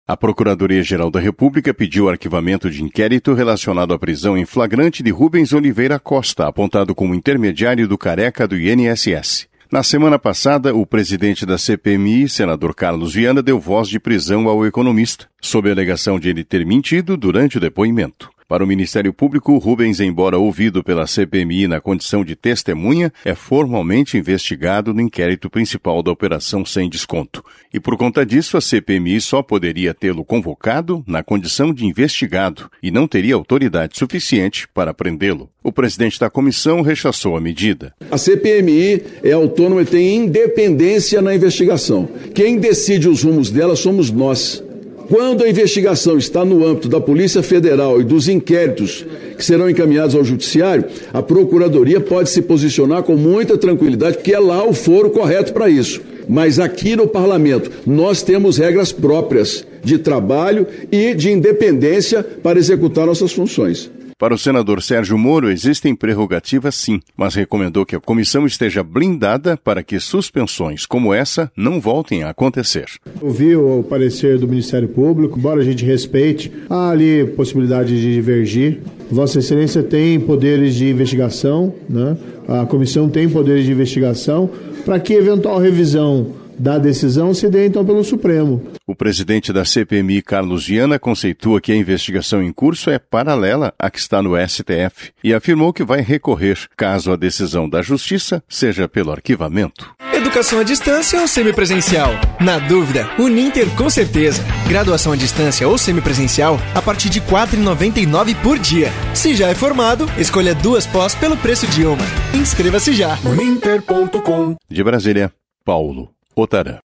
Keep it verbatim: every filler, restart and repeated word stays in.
A Procuradoria-Geral da República pediu arquivamento de inquérito relacionado à prisão em flagrante de Rubens Oliveira Costa, apontado como intermediário do Careca do I N S S. Na semana passada, o presidente da C P M I, senador Carlos Viana, deu voz de prisão ao economista, sob a alegação de ele ter mentido durante o depoimento. Para o Ministério Público, Rubens, embora ouvido pela C P M I na condição de testemunha, é formalmente investigado no inquérito principal da Operação Sem Desconto. E por conta disso, a C P M I só poderia tê-lo convocado na condição de investigado e não teria autoridade suficiente para prendê-lo. O presidente da comissão rechaçou a medida. A C P M I é autônoma e tem independência na investigação. Quem decide os rumos dela somos nós. Quando a investigação está no âmbito da Polícia Federal e dos inquéritos que serão encaminhados ao Judiciário, a Procuradoria pode se posicionar com muita tranquilidade, porque é lá o foro correto para isso. Mas aqui no Parlamento, nós temos regras próprias de trabalho e de independência para executar nossas funções. Para o senador Sérgio Moro, existem prerrogativas sim, mas recomendou que a comissão esteja blindada para que suspensões como essa não voltem a acontecer. Ouvi o parecer do Ministério Público, embora a gente respeite, há ali possibilidade de divergir. Vossa Excelência tem poderes de investigação, né? A comissão tem poderes de investigação, para que eventual revisão da decisão se dê então pelo Supremo. O presidente da C P M I, Carlos Viana, conceitua que a investigação em curso é paralela à que está no S T F e afirmou que vai recorrer caso a decisão da Justiça seja pelo arquivamento. Educação à distância ou semipresencial? Na dúvida, Uninter com certeza. Graduação à distância ou semipresencial a partir de quatro reais e noventa e nove centavos por dia. Se já é formado, escolha duas pós pelo preço de uma. Inscreva-se já. Uninter ponto com. De Brasília, Paulo Otarã.